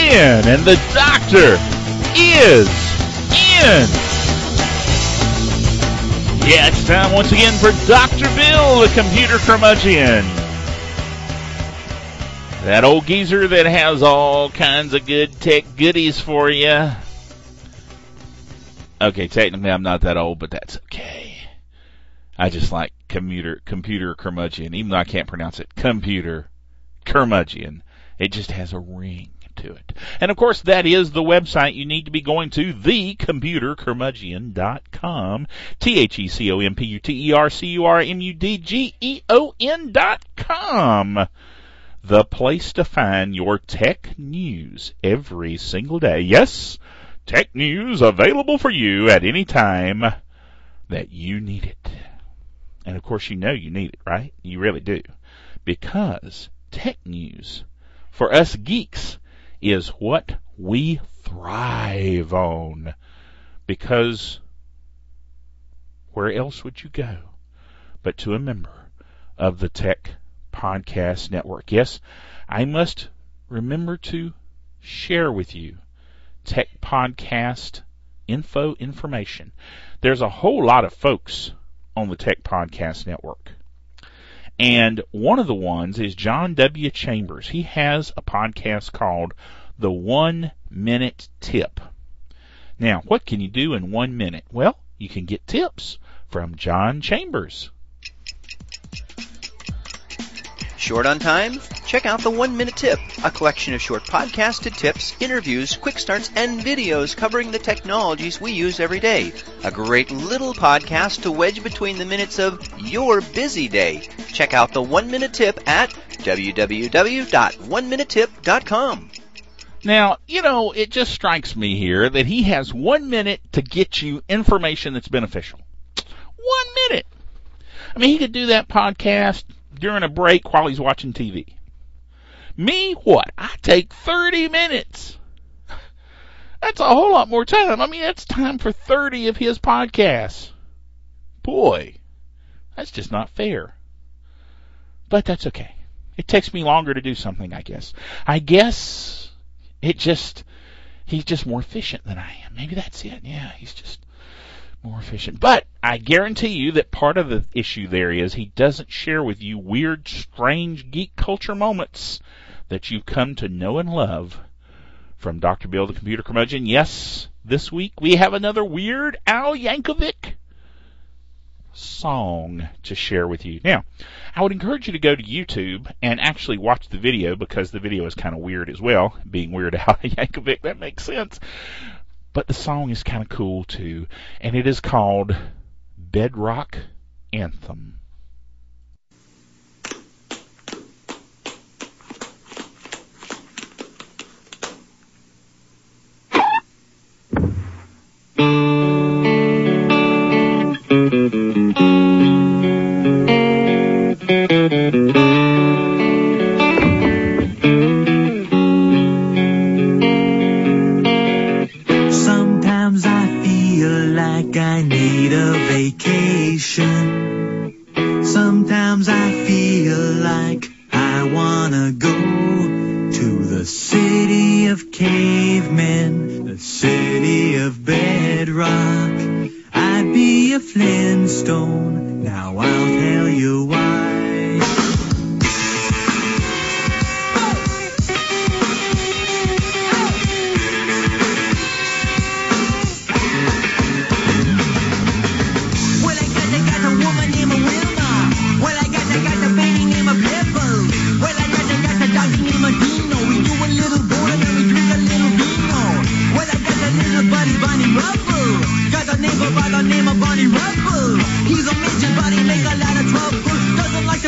in, and the doctor is in. Yeah, it's time once again for Dr. Bill, the computer curmudgeon. That old geezer that has all kinds of good tech goodies for you. Okay, technically I'm not that old, but that's okay. I just like computer curmudgeon, even though I can't pronounce it. Computer curmudgeon. It just has a ring to it. And of course, that is the website you need to be going to, thecomputercurmudgeon.com. thecomputercurmudgeon.com. The place to find your tech news every single day. Yes, tech news available for you at any time that you need it. And of course, you know you need it, right? You really do. Because tech news, for us geeks, is what we thrive on. Because where else would you go but to a member of the Tech Podcast Network? Yes, I must remember to share with you Tech Podcast information. There's a whole lot of folks on the Tech Podcast Network. And one of the ones is John W. Chambers. He has a podcast called The 1 Minute Tip. Now, what can you do in 1 minute? Well, you can get tips from John Chambers. Short on time? Check out the 1 Minute Tip, a collection of short podcasted tips, interviews, quick starts, and videos covering the technologies we use every day. A great little podcast to wedge between the minutes of your busy day. Check out the 1 Minute Tip at www.oneminutetip.com. Now, you know, it just strikes me here that he has 1 minute to get you information that's beneficial. 1 minute! I mean, he could do that podcast during a break while he's watching TV. Me, what? I take 30 minutes. That's a whole lot more time. I mean, that's time for 30 of his podcasts. Boy, that's just not fair. But that's okay. It takes me longer to do something, I guess. He's just more efficient than I am. Maybe that's it. Yeah, he's just more efficient. But I guarantee you that part of the issue there is he doesn't share with you weird, strange geek culture moments that you've come to know and love from Dr. Bill the Computer Curmudgeon. Yes, this week we have another Weird Al Yankovic song to share with you. Now, I would encourage you to go to YouTube and actually watch the video, because the video is kind of weird as well, being Weird Al Yankovic. That makes sense. But the song is kind of cool too, and it is called Bedrock Anthem. Sometimes I feel like I need a vacation. Sometimes I feel like I wanna go to the city of cavemen, the city of bedrock. I'd be a Flintstone, now I'll tell you why. He's a midget, but he make a lot of trouble. Doesn't like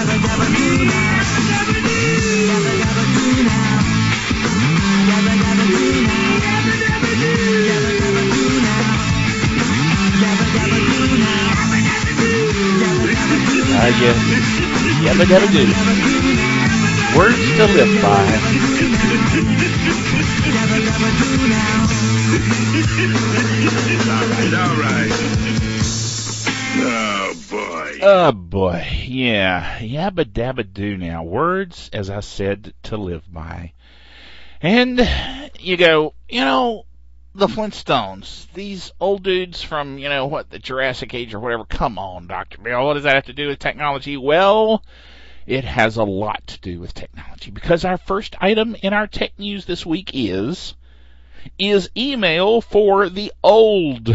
Yabba dabba do. Words to live by. All right. Oh, boy. Oh, boy. Yeah. Yabba dabba do now. Words, as I said, to live by. And you go, the Flintstones, these old dudes from, the Jurassic Age or whatever. Come on, Dr. Bill. What does that have to do with technology? Well, it has a lot to do with technology, because our first item in our tech news this week is email for the old.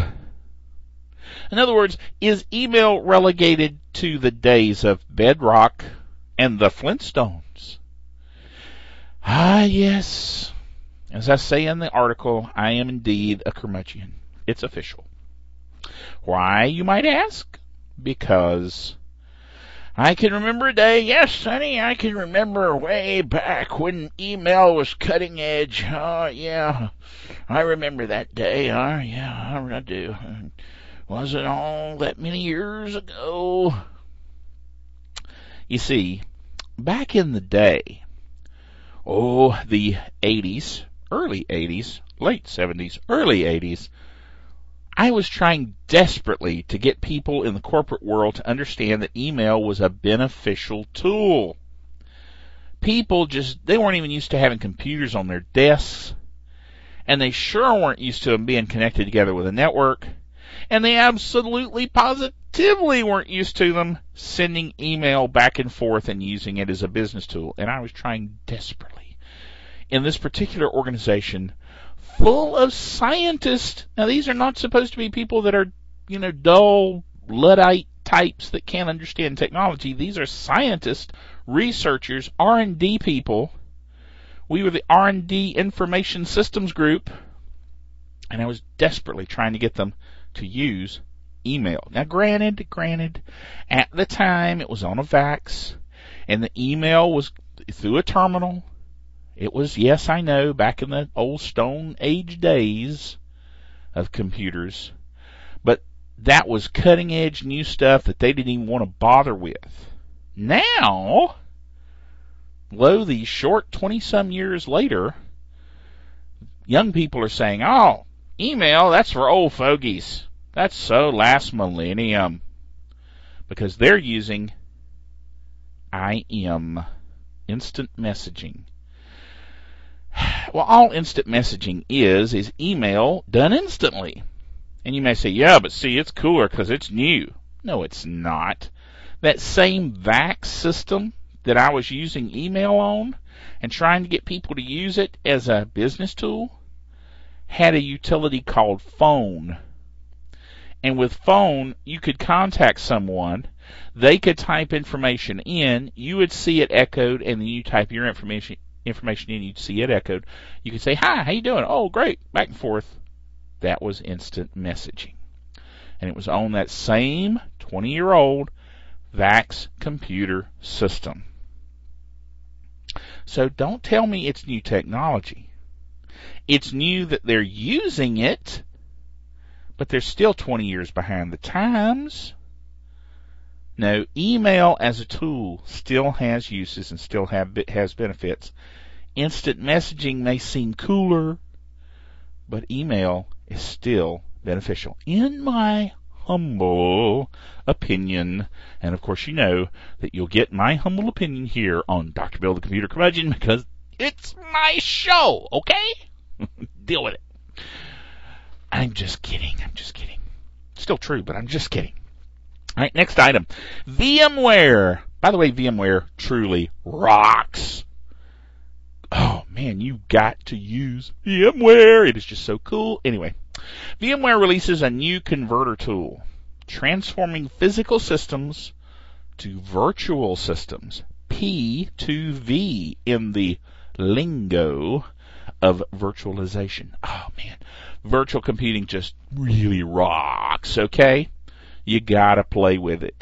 In other words, is email relegated to the days of Bedrock and the Flintstones? Ah, yes. As I say in the article, I am indeed a curmudgeon. It's official. Why, you might ask? Because I can remember a day, yes, sonny, I can remember way back when email was cutting edge. Oh, yeah, I remember that day. Oh, yeah, I do. Wasn't all that many years ago. You see, back in the day, the 80s, early 80s, late 70s, early 80s, I was trying desperately to get people in the corporate world to understand that email was a beneficial tool. People they weren't even used to having computers on their desks, and they sure weren't used to them being connected together with a network, and they absolutely positively weren't used to them sending email back and forth and using it as a business tool. And I was trying desperately. In this particular organization, full of scientists. Now, these are not supposed to be people that are, dull, Luddite types that can't understand technology. These are scientists, researchers, R&D people. We were the R&D Information Systems Group, and I was desperately trying to get them to use email. Now, granted, at the time it was on a fax, and the email was through a terminal. It was, yes, I know, back in the old Stone Age days of computers, but that was cutting-edge new stuff that they didn't even want to bother with. Now, these short 20-some years later, young people are saying, oh, email, that's for old fogies. That's so last millennium. Because they're using IM, instant messaging. Well, all instant messaging is email done instantly. And you may say, yeah, but see, it's cooler because it's new. No, it's not. That same VAX system that I was using email on and trying to get people to use it as a business tool had a utility called phone. And with phone, you could contact someone. They could type information in. You would see it echoed, and then you type your information in, you'd see it echoed. You could say, hi, how you doing? Oh, great, back and forth. That was instant messaging. And it was on that same 20-year-old VAX computer system. So don't tell me it's new technology. It's new that they're using it, but they're still 20 years behind the times. No, email as a tool still has uses and still has benefits. Instant messaging may seem cooler, but email is still beneficial, in my humble opinion. And of course, you know that you'll get my humble opinion here on Dr. Bill the Computer Curmudgeon, because it's my show, okay? Deal with it. I'm just kidding. Still true, but I'm just kidding. All right, next item. VMware. By the way, VMware truly rocks. Oh, man, you got to use VMware. It is just so cool. Anyway, VMware releases a new converter tool, transforming physical systems to virtual systems. P2V in the lingo of virtualization. Oh, man. Virtual computing just really rocks, okay? You gotta play with it.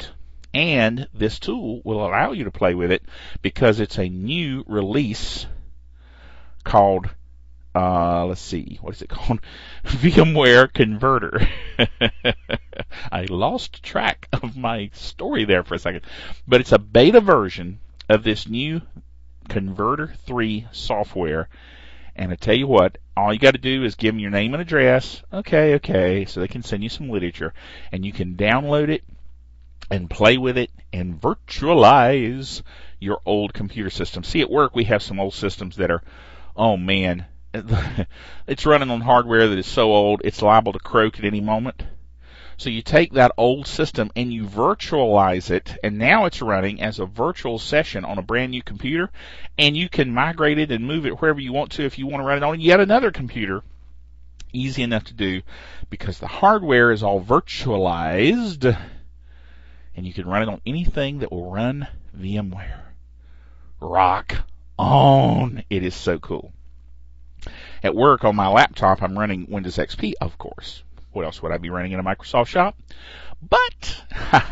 And this tool will allow you to play with it because it's a new release called, let's see, what is it called? VMware Converter. I lost track of my story there for a second. But it's a beta version of this new Converter 3 software. And I tell you what, all you got to do is give them your name and address. Okay, so they can send you some literature. And you can download it and play with it and virtualize your old computer system. See, at work we have some old systems that are, oh man, it's running on hardware that is so old it's liable to croak at any moment. So you take that old system and you virtualize it, and now it's running as a virtual session on a brand new computer, and you can migrate it and move it wherever you want to if you want to run it on yet another computer. Easy enough to do because the hardware is all virtualized, and you can run it on anything that will run VMware. Rock on! It is so cool. At work on my laptop, I'm running Windows XP, of course. What else would I be running in a Microsoft shop? But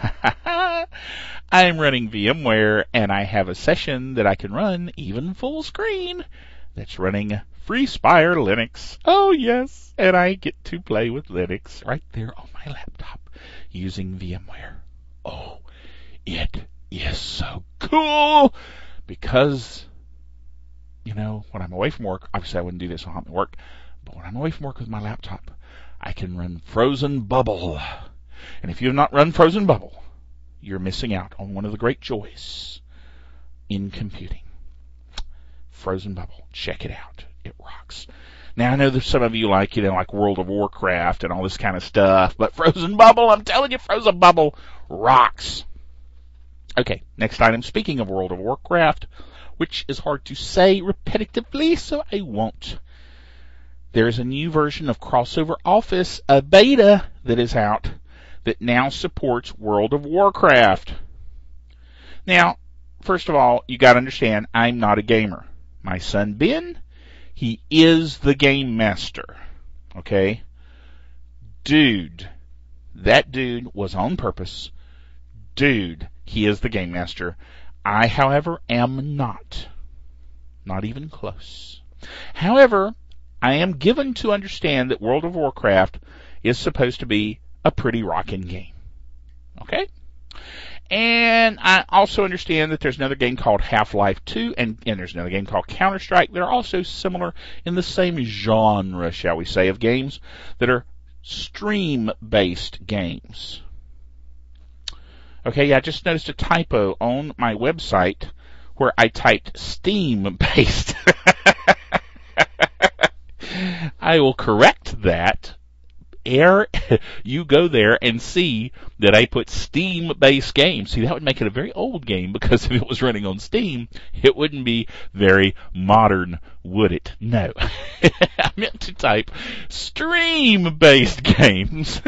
I'm running VMware, and I have a session that I can run even full screen that's running FreeSpire Linux. Oh, yes, and I get to play with Linux right there on my laptop using VMware. Oh, it is so cool because, you know, when I'm away from work, obviously I wouldn't do this when I'm at work, but when I'm away from work with my laptop, I can run Frozen Bubble. And if you have not run Frozen Bubble, you're missing out on one of the great joys in computing. Frozen Bubble. Check it out. It rocks. Now, I know there's some of you like World of Warcraft and all this kind of stuff, but Frozen Bubble, I'm telling you, Frozen Bubble rocks. Okay, next item. Speaking of World of Warcraft, which is hard to say repetitively, so I won't. There's a new version of Crossover Office, a beta that is out, that now supports World of Warcraft. Now, first of all, you got to understand, I'm not a gamer. My son Ben, he is the game master. Okay? Dude, that dude was on purpose. Dude, he is the game master. I, however, am not. Not even close. However, I am given to understand that World of Warcraft is supposed to be a pretty rockin' game. Okay? And I also understand that there's another game called Half-Life 2, and there's another game called Counter-Strike. They're also similar in the same genre, shall we say, of games that are stream-based games. Okay, I just noticed a typo on my website where I typed Steam-based. I will correct that ere you go there and see that I put Steam-based games. See, that would make it a very old game, because if it was running on Steam, it wouldn't be very modern, would it? No. I meant to type stream-based games.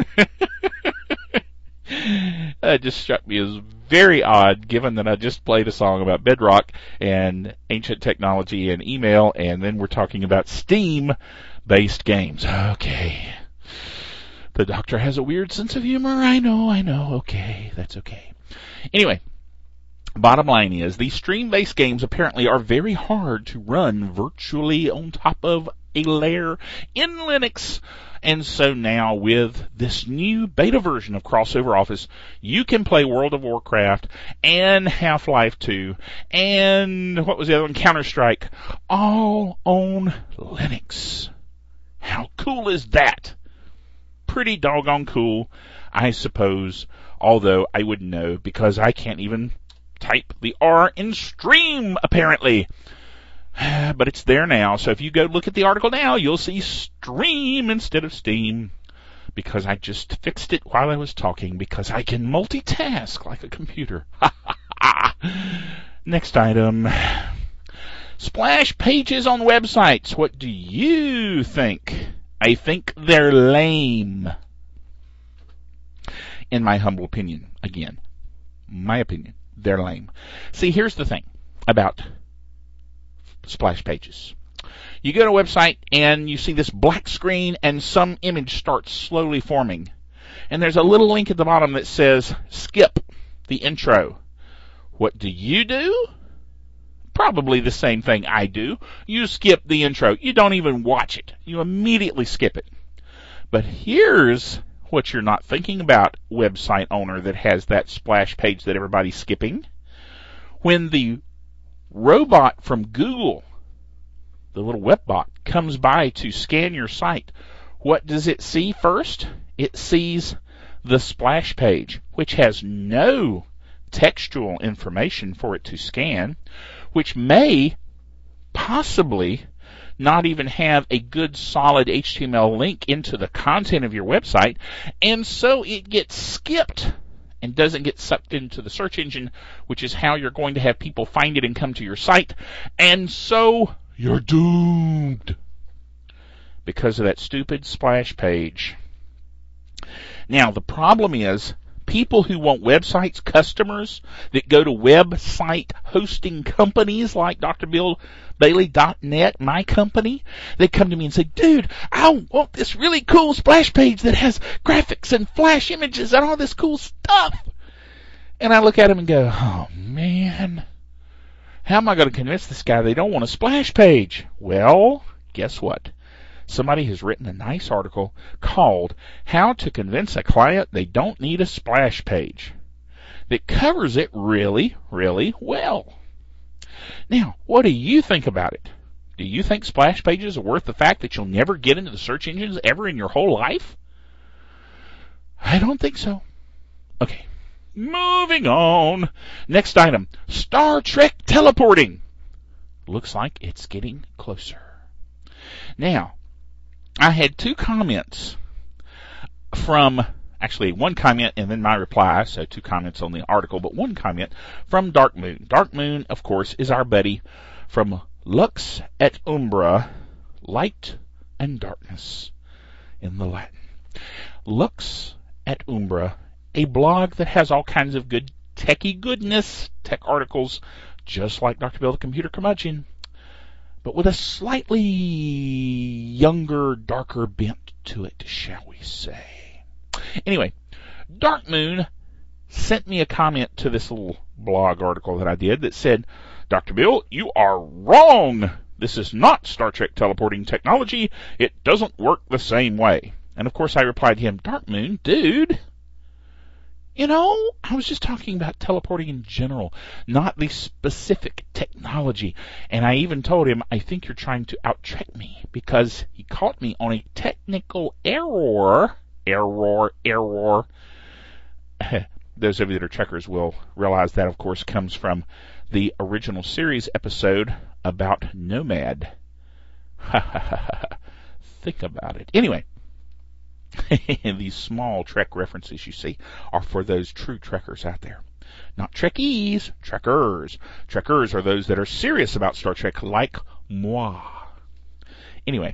That just struck me as very odd, given that I just played a song about Bedrock and ancient technology and email, and then we're talking about Steam-based games. Okay. The doctor has a weird sense of humor. I know. Okay, that's okay. Anyway, bottom line is, these stream-based games apparently are very hard to run virtually on top of a layer in Linux. And so now, with this new beta version of Crossover Office, you can play World of Warcraft and Half-Life 2 and, what was the other one, Counter-Strike, all on Linux. How cool is that? Pretty doggone cool, I suppose, although I wouldn't know because I can't even type the R in stream, apparently. But it's there now, so if you go look at the article now, you'll see stream instead of Steam, because I just fixed it while I was talking, because I can multitask like a computer. Next item. Splash pages on websites. What do you think? I think they're lame. In my humble opinion. Again, my opinion. They're lame. See, here's the thing about splash pages. You go to a website and you see this black screen and some image starts slowly forming. And there's a little link at the bottom that says skip. the intro. What do? Probably the same thing I do. You skip the intro. You don't even watch it. You immediately skip it. But here's what you're not thinking about, website owner that has that splash page that everybody's skipping. When the robot from Google, the little web bot, comes by to scan your site, what does it see first? It sees the splash page, which has no textual information for it to scan, which may possibly not even have a good solid HTML link into the content of your website, and so it gets skipped and doesn't get sucked into the search engine, which is how you're going to have people find it and come to your site, and so you're doomed because of that stupid splash page. Now, the problem is people who want websites, customers that go to website hosting companies like DrBillBailey.net, my company, they come to me and say, dude, I want this really cool splash page that has graphics and flash images and all this cool stuff. And I look at them and go, oh, man, how am I going to convince this guy they don't want a splash page? Well, guess what? Somebody has written a nice article called How to Convince a Client They Don't Need a Splash Page that covers it really, really well. Now, what do you think about it? Do you think splash pages are worth the fact that you'll never get into the search engines ever in your whole life? I don't think so. Okay, moving on. Next item, Star Trek teleporting. Looks like it's getting closer. Now, I had two comments from, actually one comment and then my reply, so two comments on the article, but one comment from Dark Moon. Dark Moon, of course, is our buddy from Lux et Umbra, light and darkness in the Latin. Lux et Umbra, a blog that has all kinds of good techie goodness, tech articles, just like Dr. Bill the Computer Curmudgeon, but with a slightly younger, darker bent to it, shall we say. Anyway, Dark Moon sent me a comment to this little blog article that I did that said, Dr. Bill, you are wrong. This is not Star Trek teleporting technology. It doesn't work the same way. And of course I replied to him, Dark Moon, dude, you know, I was just talking about teleporting in general, not the specific technology. And I even told him, I think you're trying to out-trick me, because he caught me on a technical error. Those of you that are Trekkers will realize that, of course, comes from the original series episode about Nomad. Think about it. Anyway. These small Trek references you see are for those true Trekkers out there. Not Trekkies, Trekkers. Trekkers are those that are serious about Star Trek, like moi. Anyway,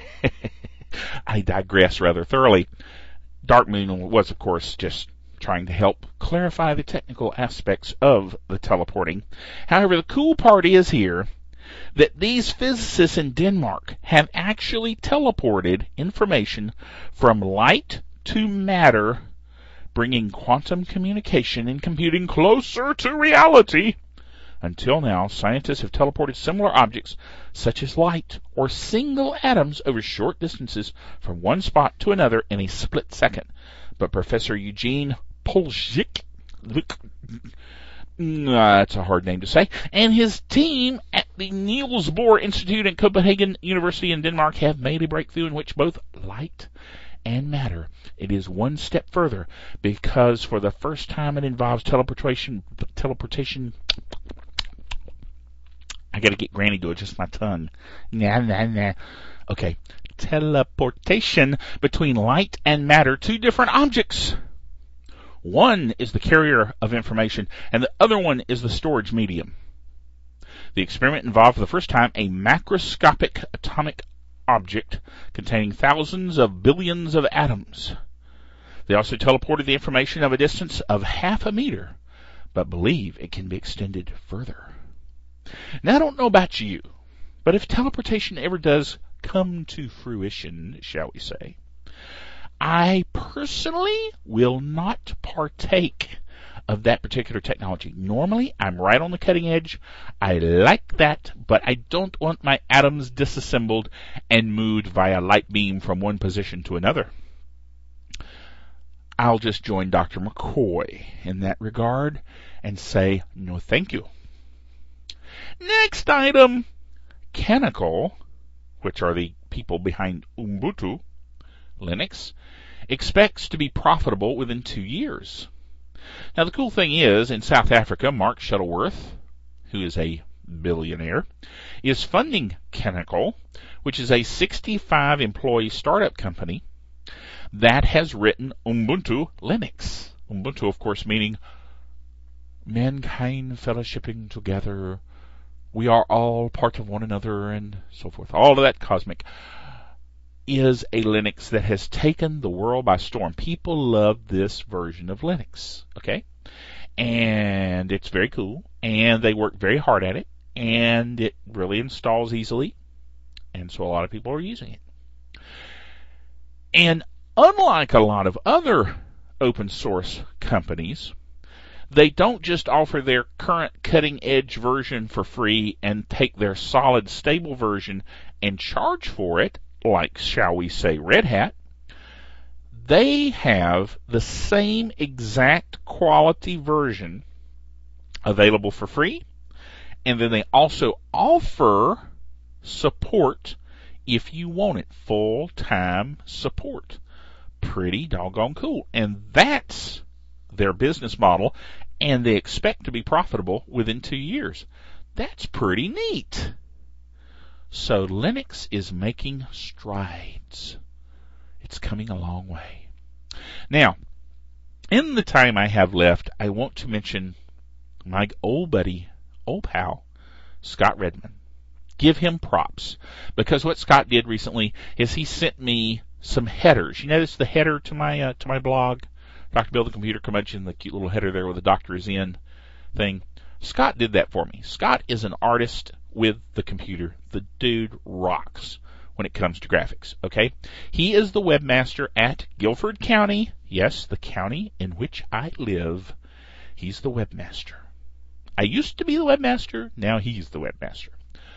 I digress rather thoroughly. Dark Moon was, of course, just trying to help clarify the technical aspects of the teleporting. However, the cool part is here that these physicists in Denmark have actually teleported information from light to matter, bringing quantum communication and computing closer to reality. Until now, scientists have teleported similar objects, such as light or single atoms, over short distances from one spot to another in a split second. But Professor Eugene Poljic, that's a hard name to say, and his team at the Niels Bohr Institute at Copenhagen University in Denmark have made a breakthrough in which both light and matter. It is one step further, because for the first time it involves teleportation. I gotta get Granny to adjust my tongue. Okay. Teleportation between light and matter, two different objects. One is the carrier of information, and the other one is the storage medium. The experiment involved for the first time a macroscopic atomic object containing thousands of billions of atoms. They also teleported the information of a distance of 0.5 meter, but believe it can be extended further. Now, I don't know about you, but if teleportation ever does come to fruition, shall we say, I personally will not partake of that particular technology. Normally, I'm right on the cutting edge. I like that, but I don't want my atoms disassembled and moved via light beam from one position to another. I'll just join Dr. McCoy in that regard and say, no thank you. Next item, Canonical, which are the people behind Ubuntu Linux, expects to be profitable within 2 years. Now, the cool thing is, in South Africa, Mark Shuttleworth, who is a billionaire, is funding Canonical, which is a 65-employee startup company that has written Ubuntu Linux. Ubuntu, of course, meaning mankind fellowshipping together. We are all part of one another, and so forth. All of that cosmic is a Linux that has taken the world by storm. People love this version of Linux, okay? And it's very cool, and they work very hard at it, and it really installs easily, and so a lot of people are using it. And unlike a lot of other open source companies, they don't just offer their current cutting-edge version for free and take their solid, stable version and charge for it, like, shall we say, Red Hat. They have the same exact quality version available for free, and then they also offer support if you want it, full-time support. Pretty doggone cool. And that's their business model, and they expect to be profitable within 2 years. That's pretty neat. So Linux is making strides. It's coming a long way. Now, in the time I have left, I want to mention my old buddy, old pal, Scott Redmond. Give him props, because what Scott did recently is he sent me some headers. You notice the header to my blog, Dr. Bill the Computer Curmudgeon, the cute little header there with the Doctor is in thing. Scott did that for me. Scott is an artist with the computer. The dude rocks when it comes to graphics, okay? He is the webmaster at Guilford County. Yes, the county in which I live. He's the webmaster. I used to be the webmaster. Now he's the webmaster.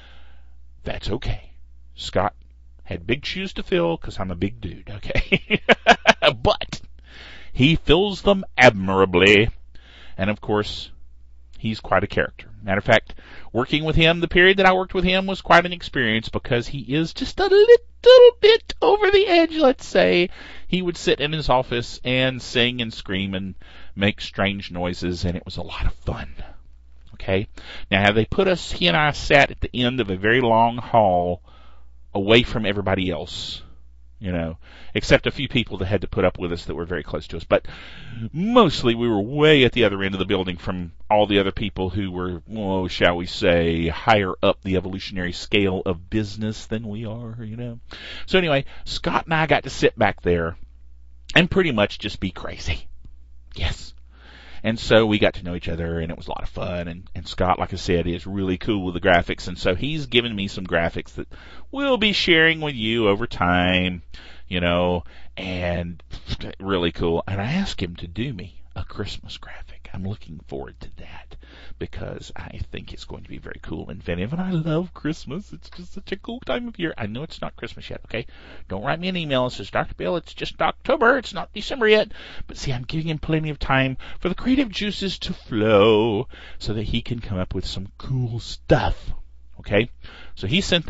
That's okay. Scott had big shoes to fill because I'm a big dude, okay? But he fills them admirably. And, of course, he's quite a character. Matter of fact, working with him, the period that I worked with him was quite an experience because he is just a little bit over the edge, let's say. He would sit in his office and sing and scream and make strange noises, and it was a lot of fun. Okay? Now, they put us, he and I sat at the end of a very long hall away from everybody else, you know, except a few people that had to put up with us that were very close to us. But mostly we were way at the other end of the building from all the other people who were, well, shall we say, higher up the evolutionary scale of business than we are, you know. So anyway, Scott and I got to sit back there and pretty much just be crazy. Yes. And so we got to know each other, and it was a lot of fun. And Scott, like I said, is really cool with the graphics. And so he's given me some graphics that we'll be sharing with you over time, you know, and really cool. And I asked him to do me a Christmas graphic. I'm looking forward to that because I think it's going to be very cool and inventive. And I love Christmas. It's just such a cool time of year. I know it's not Christmas yet, okay? Don't write me an email that says, Dr. Bill, it's just October. It's not December yet. But see, I'm giving him plenty of time for the creative juices to flow so that he can come up with some cool stuff, okay? So he sent